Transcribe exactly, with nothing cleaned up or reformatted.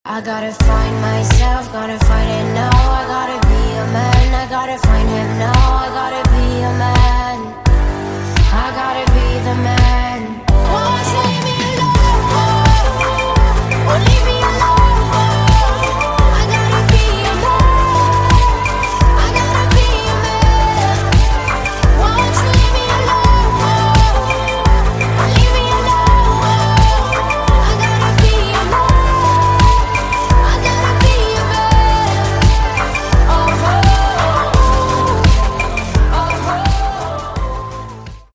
I gotta find myself, gotta find it now. I gotta be a man, I gotta find him now. I gotta be a man.